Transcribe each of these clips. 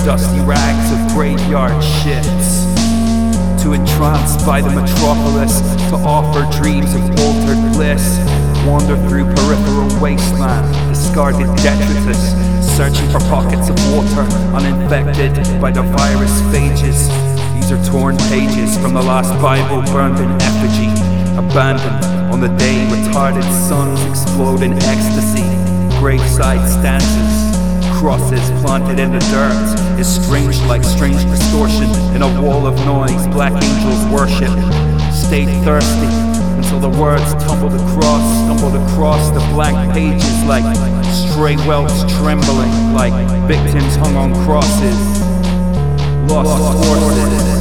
dusty rags of graveyard shifts. Too entranced by the metropolis to offer dreams of altered bliss. Wander through peripheral wasteland, discarded detritus, searching for pockets of water uninfected by the virus phages. These are torn pages from the last Bible burned in effigy, abandoned on the day retarded suns explode in ecstasy. Graveside stanzas, crosses planted in the dirt, is strange like strange distortion in a wall of noise. Black angels worship, stayed thirsty until the words stumbled across the blank pages like stray whelps trembling, like victims hung on crosses, lost horses.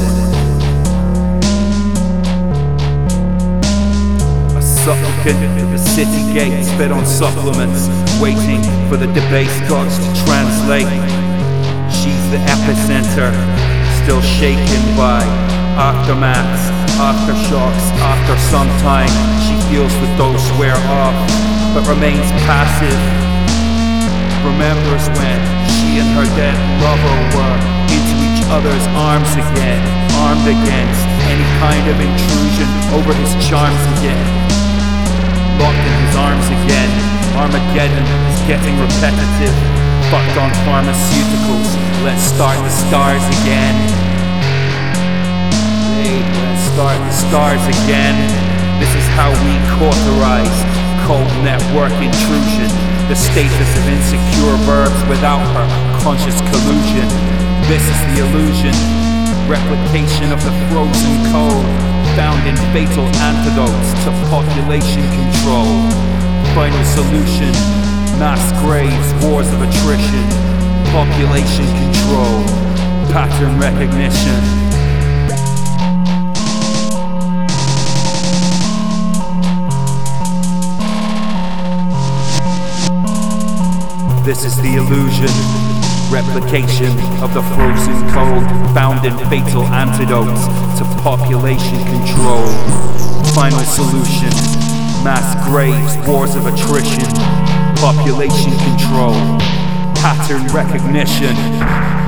A supplicant at the city gates fed on supplements, waiting for the debased gods to translate. She's the epicenter, still shaken by aftermaths, aftershocks. After some time, she feels the dose wear off, but remains passive. Remembers when she and her dead lover were into each other's arms again, armed against any kind of intrusion over his charms again. Locked in his arms again, Armageddon is getting repetitive. Fucked on pharmaceuticals, let's start the stars again. Let's start the stars again. This is how we cauterize cold network intrusion, the status of insecure verbs without her conscious collusion. This is the illusion, replication of the frozen code, found in fatal antidotes to population control. Final solution, mass graves, wars of attrition, population control, pattern recognition. This is the illusion, replication of the frozen code, found in fatal antidotes to population control. Final solution, mass graves, wars of attrition, population control, pattern recognition.